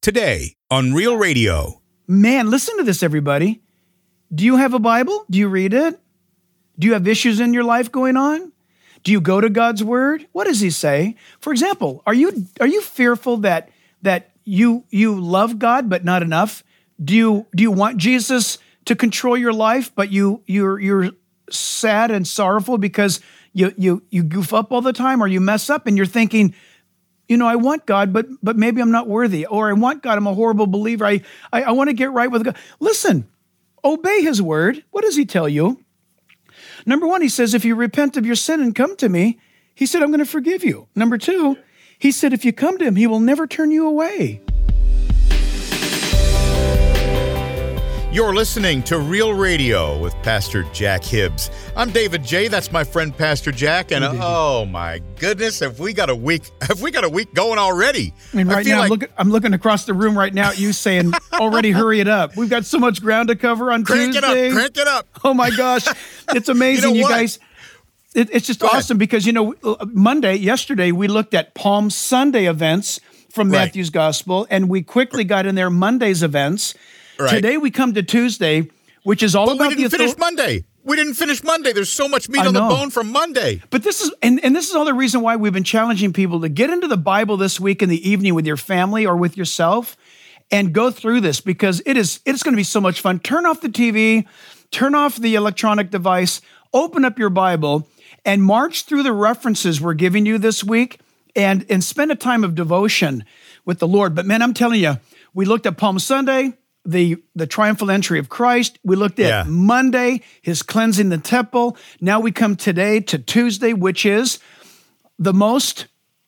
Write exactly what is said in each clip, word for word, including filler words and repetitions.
today on Real Radio. Man, listen to this, everybody. Do you have a Bible? Do you read it? Do you have issues in your life going on? Do you go to God's Word? What does He say? For example, are you are you fearful that that you you love God but not enough? Do you do you want Jesus to control your life, but you you're you're sad and sorrowful because you you you goof up all the time, or you mess up and you're thinking, you know, I want God, but but maybe I'm not worthy, or I want God, I'm a horrible believer. I I, I want to get right with God. Listen, obey His word. What does He tell you? Number one, He says, if you repent of your sin and come to me, He said, I'm going to forgive you. Number two, He said, if you come to Him, He will never turn you away. You're listening to Real Radio with Pastor Jack Hibbs. I'm David J. That's my friend Pastor Jack, and Hey, oh my goodness, have we got a week? Have we got a week going already? I mean, right feel now, like- I'm, looking, I'm looking across the room right now at you saying, already hurry it up. We've got so much ground to cover on Crank it Tuesday. up, crank it up. Oh my gosh, it's amazing, You you, know what? guys. It, it's just Go ahead. awesome because, you know, Monday, yesterday, we looked at Palm Sunday events from Right. Matthew's Gospel, and we quickly got in there Monday's events. Right. Today, we come to Tuesday, which is all But about we didn't the finish author- Monday. We didn't finish Monday. There's so much meat I on the know. bone from Monday. But this is, and, and this is all the reason why we've been challenging people to get into the Bible this week in the evening with your family or with yourself and go through this, because it is, it's going to be so much fun. Turn off the T V, turn off the electronic device, open up your Bible, and march through the references we're giving you this week, and, and spend a time of devotion with the Lord. But man, I'm telling you, we looked at Palm Sunday, the, the triumphal entry of Christ. We looked at Yeah. Monday, His cleansing the temple. Now we come today to Tuesday, which is the most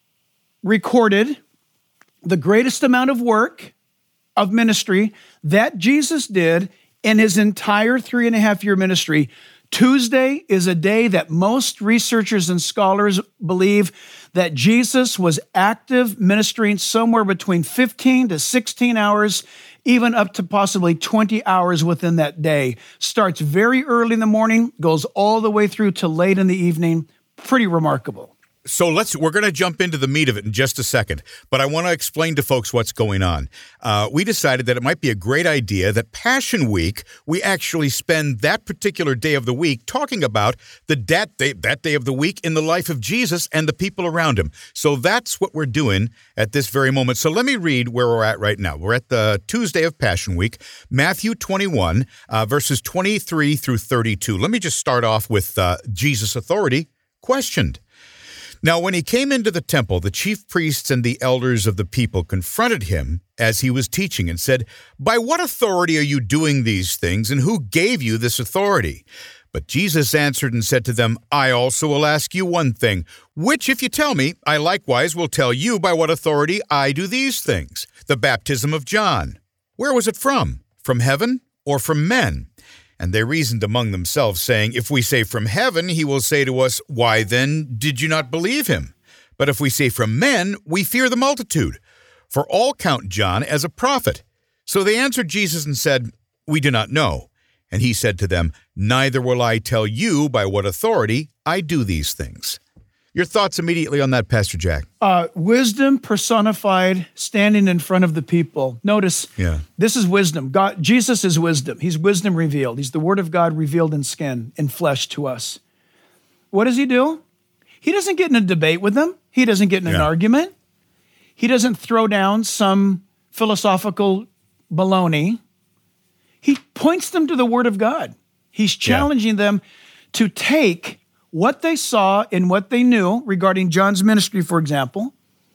recorded, the greatest amount of work of ministry that Jesus did in His entire three and a half year ministry. Tuesday is a day that most researchers and scholars believe that Jesus was active ministering somewhere between fifteen to sixteen hours, even up to possibly twenty hours within that day. Starts very early in the morning, goes all the way through to late in the evening. Pretty remarkable. So let's, we're going to jump into the meat of it in just a second, but I want to explain to folks what's going on. Uh, we decided that it might be a great idea that Passion Week, we actually spend that particular day of the week talking about the that day, that day of the week in the life of Jesus and the people around Him. So that's what we're doing at this very moment. So let me read where we're at right now. We're at the Tuesday of Passion Week, Matthew twenty-one, uh, verses twenty-three through thirty-two. Let me just start off with uh, Jesus' authority questioned. Now, when He came into the temple, the chief priests and the elders of the people confronted Him as He was teaching and said, "By what authority are you doing these things, and who gave you this authority?" But Jesus answered and said to them, "I also will ask you one thing, which if you tell me, I likewise will tell you by what authority I do these things. The baptism of John, where was it from? From heaven or from men?" And they reasoned among themselves, saying, "If we say from heaven, He will say to us, 'Why then did you not believe Him?' But if we say from men, we fear the multitude, for all count John as a prophet." So they answered Jesus and said, "We do not know." And He said to them, "Neither will I tell you by what authority I do these things." Your thoughts immediately on that, Pastor Jack? Uh, wisdom personified, standing in front of the people. Notice, Yeah. this is wisdom. God, Jesus is wisdom. He's wisdom revealed. He's the Word of God revealed in skin, in flesh to us. What does He do? He doesn't get in a debate with them. He doesn't get in an Yeah. argument. He doesn't throw down some philosophical baloney. He points them to the Word of God. He's challenging them to take what they saw and what they knew regarding John's ministry, for example,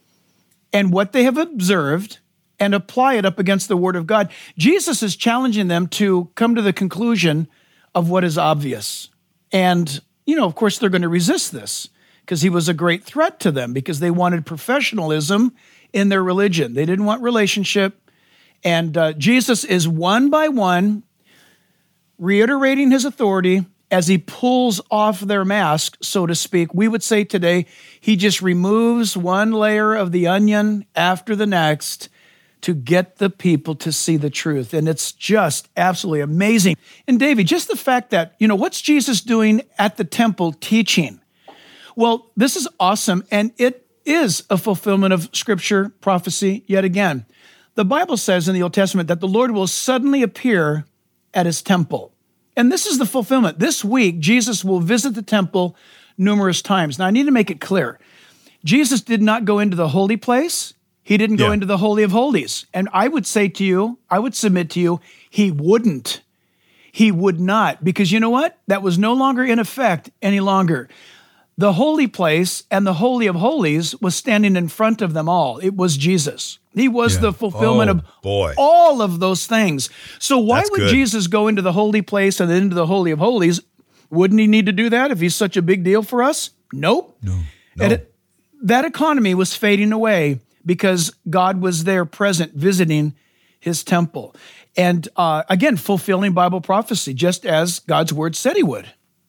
and what they have observed and apply it up against the Word of God. Jesus is challenging them to come to the conclusion of what is obvious. And, you know, of course, they're going to resist this because He was a great threat to them because they wanted professionalism in their religion. They didn't want relationship. And uh, Jesus is one by one reiterating His authority as He pulls off their mask, so to speak. We would say today, He just removes one layer of the onion after the next to get the people to see the truth. And it's just absolutely amazing. And David, just the fact that, you know, what's Jesus doing at the temple teaching? Well, this is awesome. And it is a fulfillment of Scripture prophecy yet again. The Bible says in the Old Testament that the Lord will suddenly appear at his temple. And this is the fulfillment. This week, Jesus will visit the temple numerous times. Now, I need to make it clear. Jesus did not go into the holy place. He didn't go Yeah. into the Holy of Holies. And I would say to you, I would submit to you, he wouldn't. He would not. Because you know what? That was no longer in effect any longer. The holy place and the Holy of Holies was standing in front of them all. It was Jesus. He was Yeah. the fulfillment Oh, of boy. all of those things. So why That's would good. Jesus go into the holy place and then into the Holy of Holies? Wouldn't he need to do that if he's such a big deal for us? Nope. No. And it, that economy was fading away because God was there present visiting his temple. And uh, again, fulfilling Bible prophecy, just as God's word said he would.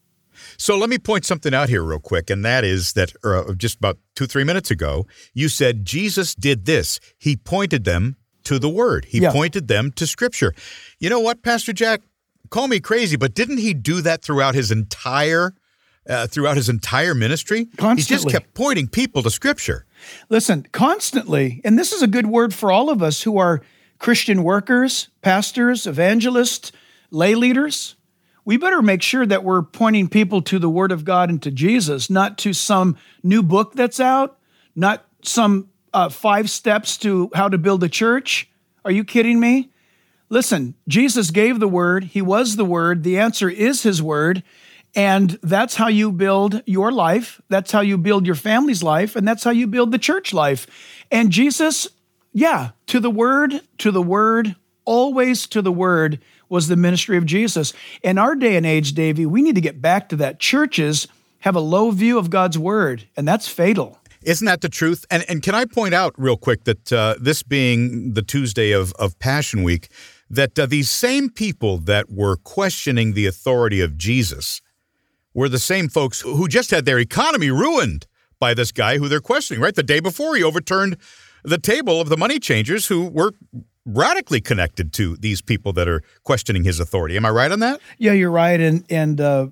So let me point something out here real quick, and that is that uh, just about two, three minutes ago, you said Jesus did this. He pointed them to the Word. He Yeah. pointed them to Scripture. You know what, Pastor Jack? Call me crazy, but didn't he do that throughout his entire uh, throughout his entire ministry? He just Constantly. kept pointing people to Scripture. Listen, constantly, and this is a good word for all of us who are Christian workers, pastors, evangelists, lay leaders. We better make sure that we're pointing people to the Word of God and to Jesus, not to some new book that's out, not some uh, five steps to how to build a church. Are you kidding me? Listen, Jesus gave the Word. He was the Word. The answer is his Word. And that's how you build your life. That's how you build your family's life. And that's how you build the church life. And Jesus, yeah, to the Word, to the Word, always to the Word was the ministry of Jesus. In our day and age, Davey, we need to get back to that. Churches have a low view of God's Word, and that's fatal. Isn't that the truth? And and can I point out real quick that uh, this being the Tuesday of, of Passion Week, that uh, these same people that were questioning the authority of Jesus were the same folks who who just had their economy ruined by this guy who they're questioning, right? The day before, he overturned the table of the money changers who were radically connected to these people that are questioning his authority. Am I right on that? Yeah, you're right. And and uh,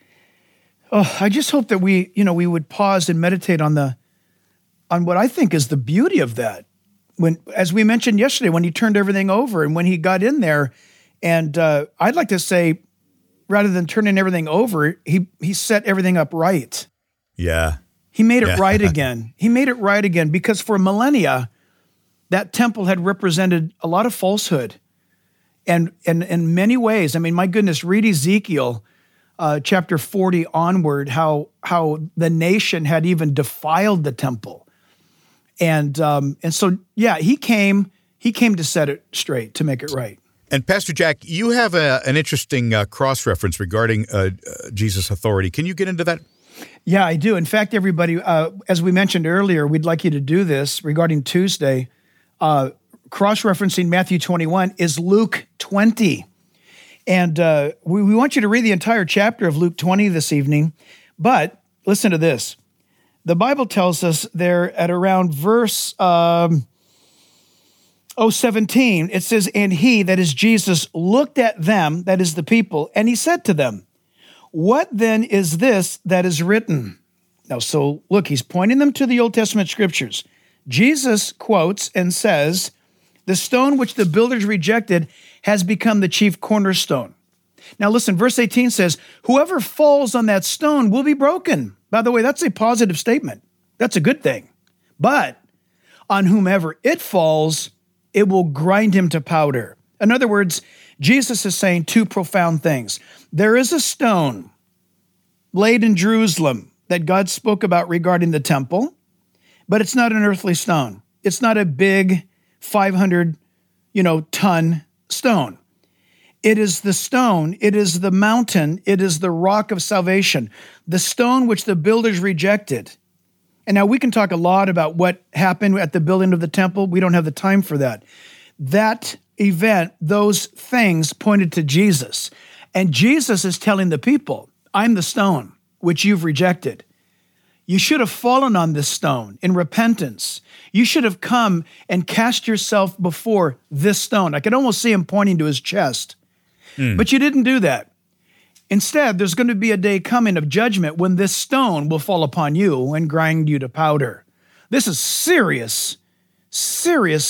oh, I just hope that we, you know, we would pause and meditate on the on what I think is the beauty of that. When, as we mentioned yesterday, when he turned everything over and when he got in there, and uh, I'd like to say, rather than turning everything over, he he set everything up right. Yeah. He made it Yeah. right again. He made it right again because for millennia, that temple had represented a lot of falsehood. And and in many ways, I mean, my goodness, read Ezekiel uh, chapter forty onward, how how the nation had even defiled the temple. And um, and so, yeah, he came he came to set it straight, to make it right. And Pastor Jack, you have a, an interesting uh, cross-reference regarding uh, uh, Jesus' authority. Can you get into that? Yeah, I do. In fact, everybody, uh, as we mentioned earlier, we'd like you to do this regarding Tuesday. Uh, cross-referencing Matthew twenty-one is Luke twenty. And uh, we, we want you to read the entire chapter of Luke twenty this evening. But listen to this. The Bible tells us there at around verse um, oh, seventeen, it says, "And he," that is Jesus, "looked at them," that is the people, "and he said to them, 'What then is this that is written?'" Now, so look, he's pointing them to the Old Testament scriptures. Jesus quotes and says, "The stone which the builders rejected has become the chief cornerstone." Now listen, verse eighteen says, "Whoever falls on that stone will be broken." By the way, that's a positive statement. That's a good thing. "But on whomever it falls, it will grind him to powder." In other words, Jesus is saying two profound things. There is a stone laid in Jerusalem that God spoke about regarding the temple, but it's not an earthly stone. It's not a big five hundred, you know, ton stone. It is the stone, it is the mountain, it is the rock of salvation, the stone which the builders rejected. And now we can talk a lot about what happened at the building of the temple. We don't have the time for that. That event, those things pointed to Jesus. And Jesus is telling the people, "I'm the stone which you've rejected. You should have fallen on this stone in repentance. You should have come and cast yourself before this stone." I could almost see him pointing to his chest. Mm. But you didn't do that. Instead, there's going to be a day coming of judgment when this stone will fall upon you and grind you to powder. This is serious, serious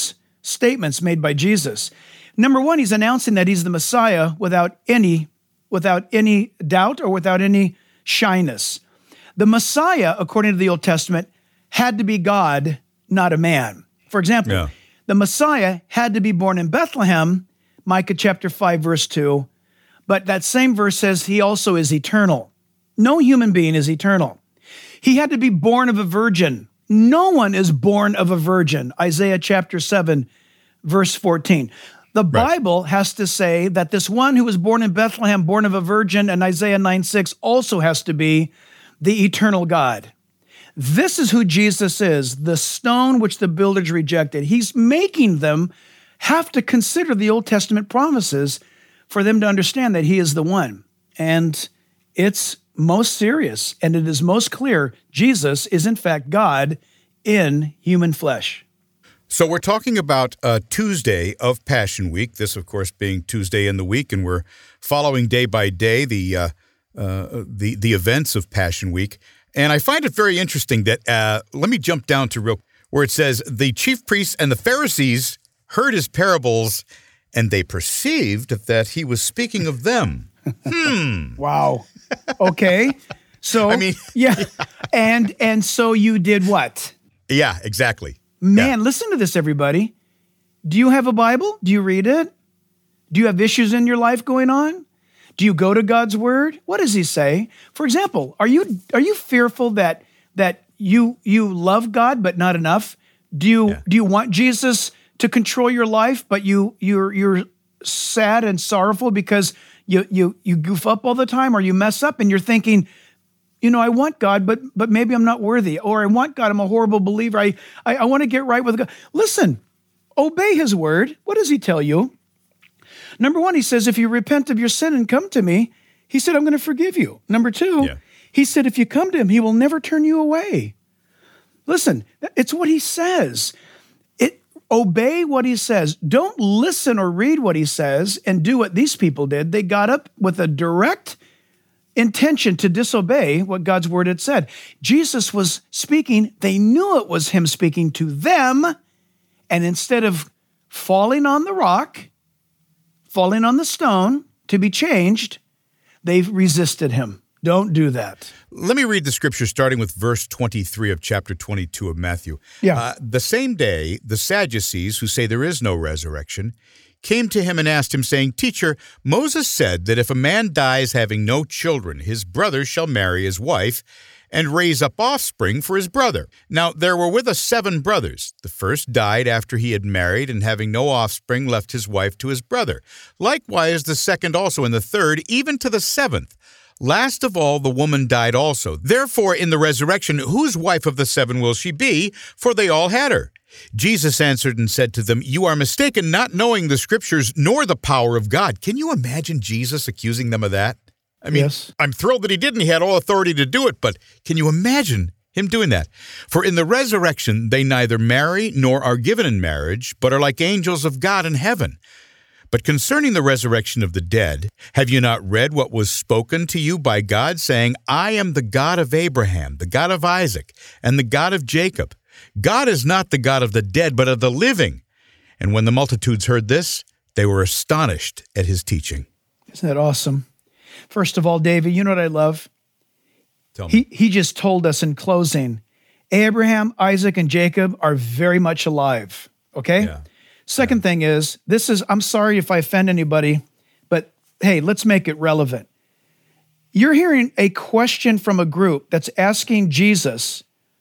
statements made by Jesus. Number one, he's announcing that he's the Messiah without any, without any doubt or without any shyness. The Messiah, according to the Old Testament, had to be God, not a man. For example, yeah. the Messiah had to be born in Bethlehem, Micah chapter five, verse two. But that same verse says he also is eternal. No human being is eternal. He had to be born of a virgin. No one is born of a virgin. Isaiah chapter seven, verse fourteen. The Bible right. has to say that this one who was born in Bethlehem, born of a virgin, and Isaiah nine six also has to be the eternal God. This is who Jesus is, the stone which the builders rejected. He's making them have to consider the Old Testament promises for them to understand that he is the one. And it's most serious, and it is most clear Jesus is in fact God in human flesh. So we're talking about uh, Tuesday of Passion Week, this, of course, being Tuesday in the week, and we're following day by day the uh, uh, the the events of Passion Week. And I find it very interesting that, uh, let me jump down to real, where it says, the chief priests and the Pharisees heard his parables, and they perceived that he was speaking of them. Hmm. Wow. Okay. So, I mean, yeah. yeah. And, and so you did what? Yeah, exactly. Man, yeah. Listen to this, everybody. Do you have a Bible? Do you read it? Do you have issues in your life going on? Do you go to God's word? What does he say? For example, are you are you fearful that that you you love God but not enough? Do you yeah. do you want Jesus to control your life, but you you're you're sad and sorrowful because you you you goof up all the time, or you mess up and you're thinking, you know, I want God, but but maybe I'm not worthy, or I want God, I'm a horrible believer. I I, I want to get right with God. Listen, obey his word. What does he tell you? Number one, he says, if you repent of your sin and come to me, he said, I'm going to forgive you. Number two, yeah. he said, if you come to him, he will never turn you away. Listen, it's what he says. It, obey what he says. Don't listen or read what he says and do what these people did. They got up with a direct intention to disobey what God's word had said. Jesus was speaking. They knew it was him speaking to them. And instead of falling on the rock, falling on the stone to be changed, they've resisted him. Don't do that. Let me read the scripture starting with verse twenty-three of chapter twenty-two of Matthew. Yeah. Uh, the same day, the Sadducees, who say there is no resurrection, came to him and asked him, saying, Teacher, Moses said that if a man dies having no children, his brother shall marry his wife and raise up offspring for his brother. Now there were with us seven brothers. The first died after he had married, and having no offspring left his wife to his brother. Likewise the second also, and the third, even to the seventh. Last of all, the woman died also. Therefore, in the resurrection, whose wife of the seven will she be? For they all had her. Jesus answered and said to them, You are mistaken, not knowing the Scriptures nor the power of God. Can you imagine Jesus accusing them of that? I mean, yes. I'm thrilled that he didn't. He had all authority to do it, but can you imagine him doing that? For in the resurrection, they neither marry nor are given in marriage, but are like angels of God in heaven. But concerning the resurrection of the dead, have you not read what was spoken to you by God, saying, I am the God of Abraham, the God of Isaac, and the God of Jacob. God is not the God of the dead, but of the living. And when the multitudes heard this, they were astonished at his teaching. Isn't that awesome? First of all, David, you know what I love? Tell me. He, he just told us in closing, Abraham, Isaac, and Jacob are very much alive, okay? Yeah. Second yeah. thing is, this is, I'm sorry if I offend anybody, but hey, let's make it relevant. You're hearing a question from a group that's asking Jesus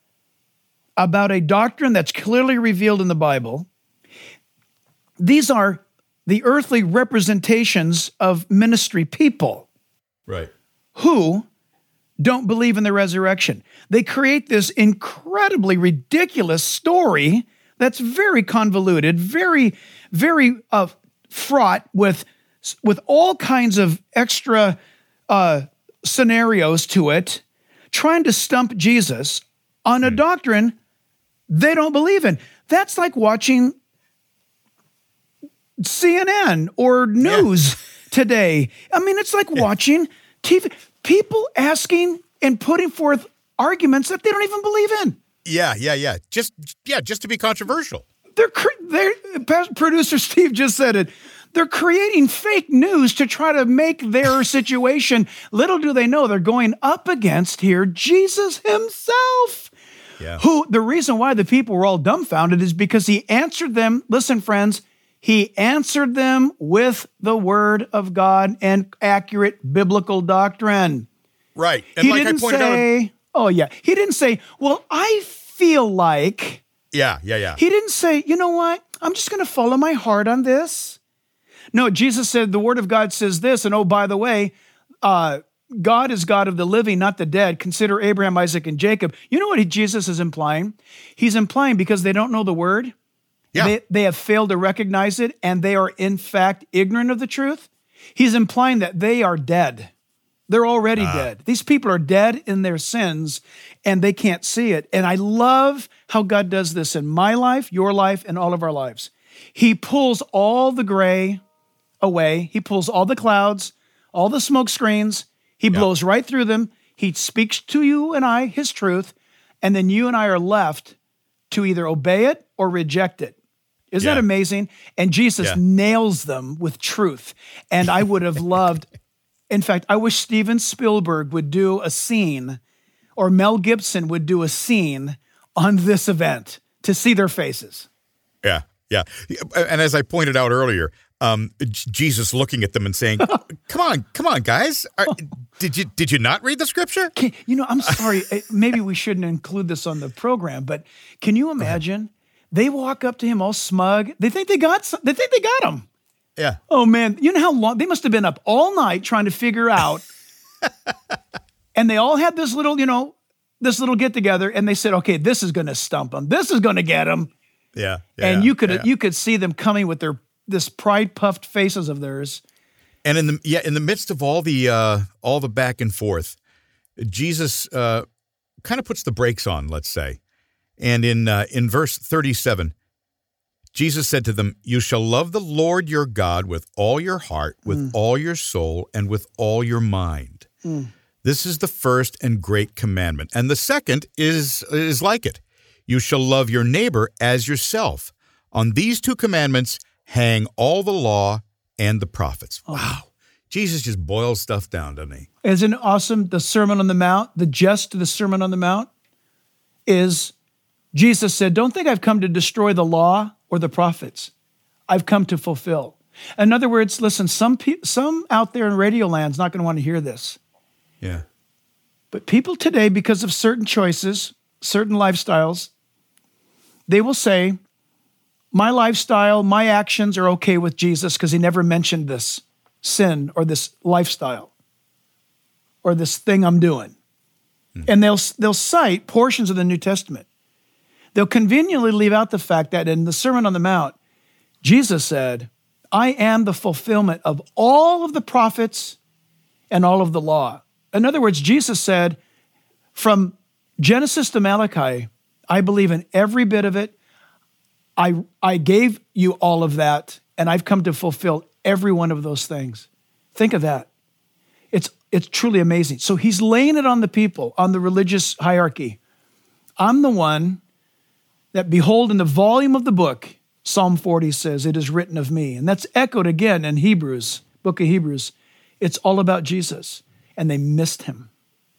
about a doctrine that's clearly revealed in the Bible. These are the earthly representations of ministry people. Right. Who don't believe in the resurrection. They create this incredibly ridiculous story that's very convoluted, very, very uh, fraught with, with all kinds of extra uh, scenarios to it, trying to stump Jesus on a doctrine they don't believe in. That's like watching C N N or news yeah. today. I mean, it's like yeah. watching T V. People asking and putting forth arguments that they don't even believe in. Yeah, yeah, yeah. Just yeah, just to be controversial. They're, they're producer Steve just said it. They're creating fake news to try to make their situation. Little do they know they're going up against here Jesus himself. Yeah. Who the reason why the people were all dumbfounded is because he answered them. Listen, friends, he answered them with the word of God and accurate biblical doctrine. Right. And he like didn't I pointed say, out, oh yeah, he didn't say, well, I feel like. Yeah, yeah, yeah. He didn't say, you know what? I'm just going to follow my heart on this. No, Jesus said, the word of God says this. And oh, by the way, uh, God is God of the living, not the dead. Consider Abraham, Isaac, and Jacob. You know what he, Jesus is implying? He's implying because they don't know the word. Yeah. They, they have failed to recognize it, and they are in fact ignorant of the truth. He's implying that they are dead. They're already uh. dead. These people are dead in their sins, and they can't see it. And I love how God does this in my life, your life, and all of our lives. He pulls all the gray away. He pulls all the clouds, all the smoke screens. He yeah. blows right through them. He speaks to you and I, his truth, and then you and I are left to either obey it or reject it. Isn't yeah. that amazing? And Jesus yeah. nails them with truth. And I would have loved, in fact, I wish Steven Spielberg would do a scene, or Mel Gibson would do a scene on this event to see their faces. Yeah, yeah. And as I pointed out earlier, um, Jesus looking at them and saying, come on, come on, guys. Are, did you did you not read the scripture? Can, you know, I'm sorry. Maybe we shouldn't include this on the program, but can you imagine? They walk up to him all smug. They think they got some, they think they got him. Yeah. Oh, man. You know how long? They must have been up all night trying to figure out. And they all had this little, you know, this little get together, and they said, okay, this is going to stump them. This is going to get them. Yeah. yeah and you could yeah. you could see them coming with their this pride puffed faces of theirs. And in the yeah, in the midst of all the uh, all the back and forth, Jesus uh, kind of puts the brakes on, let's say. And in uh, in verse thirty-seven, Jesus said to them, "You shall love the Lord your God with all your heart, with mm. all your soul, and with all your mind. Mm. This is the first and great commandment. And the second is is like it. You shall love your neighbor as yourself. On these two commandments hang all the law and the prophets." Oh. Wow. Jesus just boils stuff down, doesn't he? Isn't it awesome? The Sermon on the Mount, the gist of the Sermon on the Mount is Jesus said, don't think I've come to destroy the law or the prophets. I've come to fulfill. In other words, listen, some pe- some out there in Radio Land's not going to want to hear this. Yeah. But people today, because of certain choices, certain lifestyles, they will say, my lifestyle, my actions are okay with Jesus because he never mentioned this sin or this lifestyle or this thing I'm doing. Hmm. And they'll they'll cite portions of the New Testament. They'll conveniently leave out the fact that in the Sermon on the Mount, Jesus said, I am the fulfillment of all of the prophets and all of the law. In other words, Jesus said, from Genesis to Malachi, I believe in every bit of it. I, I gave you all of that, and I've come to fulfill every one of those things. Think of that. It's, it's truly amazing. So he's laying it on the people, on the religious hierarchy. I'm the one that, behold, in the volume of the book, Psalm forty says, it is written of me. And that's echoed again in Hebrews, book of Hebrews. It's all about Jesus, and they missed him.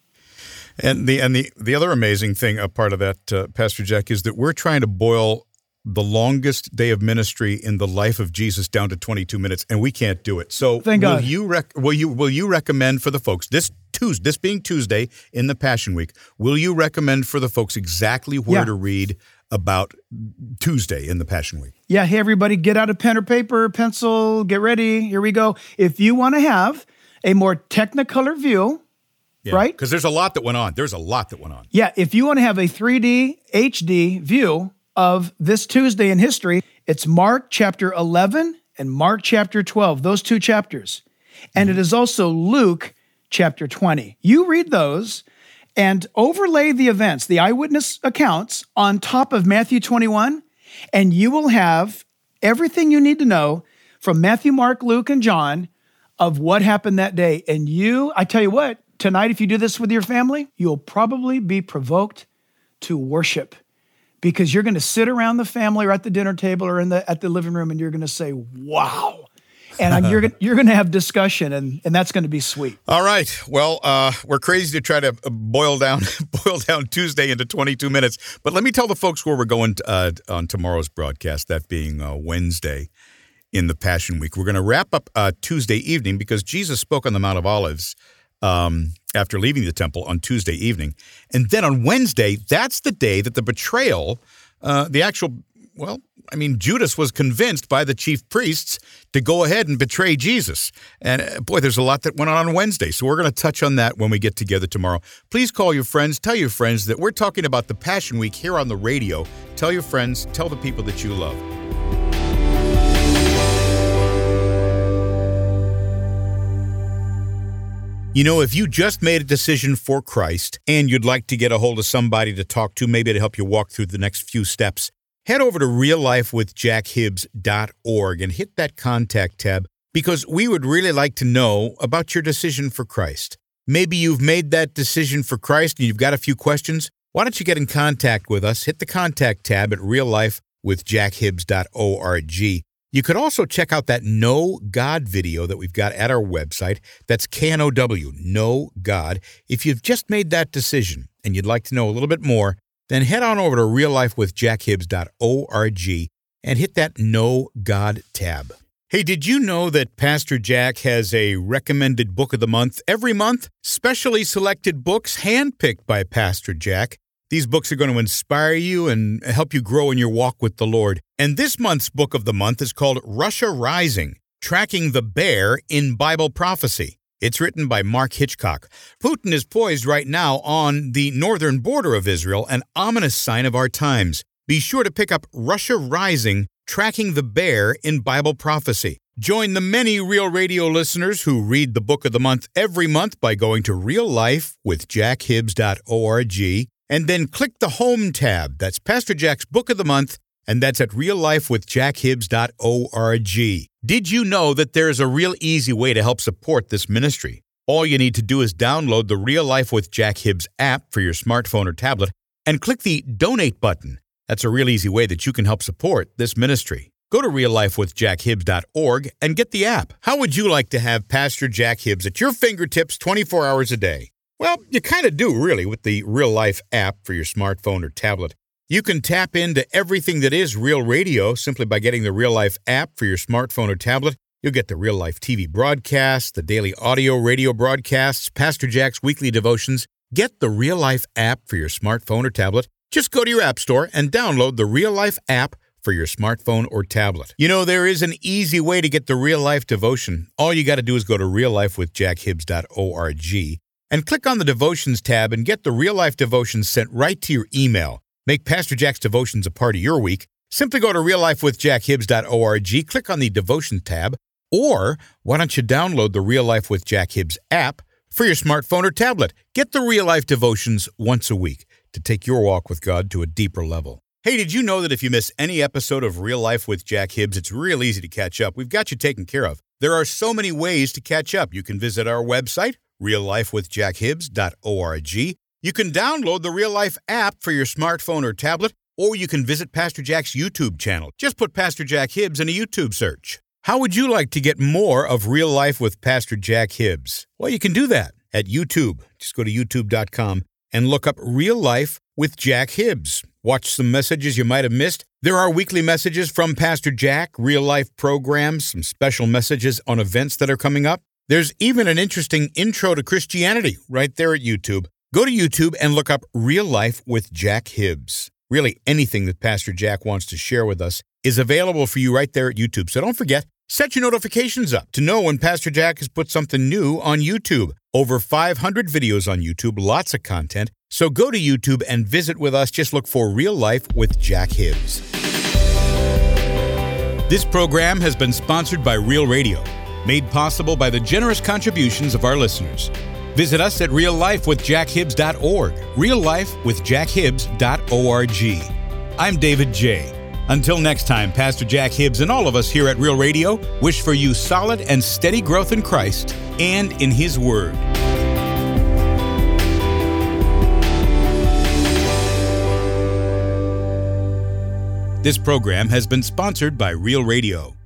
And the and the, the other amazing thing, a part of that, uh, Pastor Jack, is that we're trying to boil the longest day of ministry in the life of Jesus down to twenty-two minutes, and we can't do it. So Thank will God. you rec- will you will you recommend for the folks this Tuesday, this being Tuesday in the Passion Week, will you recommend for the folks exactly where Yeah. to read about Tuesday in the Passion Week? Yeah, hey, everybody, get out a pen or paper, pencil, get ready. Here we go. If you want to have a more technicolor view, Yeah, right? Because there's a lot that went on. There's a lot that went on. Yeah, if you want to have a three D H D view of this Tuesday in history, it's Mark chapter eleven and Mark chapter twelve, those two chapters. And it is also Luke chapter twenty. You read those and overlay the events, the eyewitness accounts, on top of Matthew twenty-one, and you will have everything you need to know from Matthew, Mark, Luke, and John of what happened that day. And you, I tell you what, tonight, if you do this with your family, you'll probably be provoked to worship, because you're going to sit around the family or at the dinner table or in the at the living room, and you're going to say, wow. And you're, you're going to have discussion, and, and that's going to be sweet. All right. Well, uh, we're crazy to try to boil down boil down Tuesday into twenty-two minutes. But let me tell the folks where we're going uh, on tomorrow's broadcast, that being uh, Wednesday in the Passion Week. We're going to wrap up uh, Tuesday evening because Jesus spoke on the Mount of Olives um, after leaving the temple on Tuesday evening. And then on Wednesday, that's the day that the betrayal, uh, the actual, well, I mean, Judas was convinced by the chief priests to go ahead and betray Jesus. And uh, boy, there's a lot that went on on Wednesday. So we're going to touch on that when we get together tomorrow. Please call your friends. Tell your friends that we're talking about the Passion Week here on the radio. Tell your friends. Tell the people that you love. You know, if you just made a decision for Christ and you'd like to get a hold of somebody to talk to, maybe to help you walk through the next few steps, head over to real life with jack hibbs dot org and hit that contact tab because we would really like to know about your decision for Christ. Maybe you've made that decision for Christ and you've got a few questions. Why don't you get in contact with us? Hit the contact tab at real life with jack hibbs dot org. You could also check out that Know God video that we've got at our website. That's K N O W, Know God. If you've just made that decision and you'd like to know a little bit more, then head on over to real life with jack hibbs dot org and hit that Know God tab. Hey, did you know that Pastor Jack has a recommended book of the month every month? Specially selected books handpicked by Pastor Jack. These books are going to inspire you and help you grow in your walk with the Lord. And this month's book of the month is called Russia Rising, Tracking the Bear in Bible Prophecy. It's written by Mark Hitchcock. Putin is poised right now on the northern border of Israel, an ominous sign of our times. Be sure to pick up Russia Rising, Tracking the Bear in Bible Prophecy. Join the many Real Radio listeners who read the book of the month every month by going to real life with jack hibbs dot org and then click the Home tab. That's Pastor Jack's book of the month, and that's at real life with jack hibbs dot org. Did you know that there is a real easy way to help support this ministry? All you need to do is download the Real Life with Jack Hibbs app for your smartphone or tablet and click the Donate button. That's a real easy way that you can help support this ministry. Go to real life with jack hibbs dot org and get the app. How would you like to have Pastor Jack Hibbs at your fingertips twenty-four hours a day? Well, you kind of do, really, with the Real Life app for your smartphone or tablet. You can tap into everything that is Real Radio simply by getting the Real Life app for your smartphone or tablet. You'll get the Real Life T V broadcasts, the daily audio radio broadcasts, Pastor Jack's weekly devotions. Get the Real Life app for your smartphone or tablet. Just go to your app store and download the Real Life app for your smartphone or tablet. You know, there is an easy way to get the Real Life devotion. All you got to do is go to real life with jack hibbs dot org and click on the Devotions tab and get the Real Life devotions sent right to your email. Make Pastor Jack's devotions a part of your week. Simply go to real life with jack hibbs dot org, click on the Devotion tab, or why don't you download the Real Life with Jack Hibbs app for your smartphone or tablet? Get the Real Life devotions once a week to take your walk with God to a deeper level. Hey, did you know that if you miss any episode of Real Life with Jack Hibbs, it's real easy to catch up? We've got you taken care of. There are so many ways to catch up. You can visit our website, real life with jack hibbs dot org. You can download the Real Life app for your smartphone or tablet, or you can visit Pastor Jack's YouTube channel. Just put Pastor Jack Hibbs in a YouTube search. How would you like to get more of Real Life with Pastor Jack Hibbs? Well, you can do that at YouTube. Just go to youtube dot com and look up Real Life with Jack Hibbs. Watch some messages you might have missed. There are weekly messages from Pastor Jack, real life programs, some special messages on events that are coming up. There's even an interesting intro to Christianity right there at YouTube. Go to YouTube and look up Real Life with Jack Hibbs. Really, anything that Pastor Jack wants to share with us is available for you right there at YouTube. So don't forget, set your notifications up to know when Pastor Jack has put something new on YouTube. Over five hundred videos on YouTube, lots of content. So go to YouTube and visit with us. Just look for Real Life with Jack Hibbs. This program has been sponsored by Real Radio, made possible by the generous contributions of our listeners. Visit us at real life with jack hibbs dot org, real life with jack hibbs dot org. I'm David J. Until next time, Pastor Jack Hibbs and all of us here at Real Radio wish for you solid and steady growth in Christ and in His Word. This program has been sponsored by Real Radio.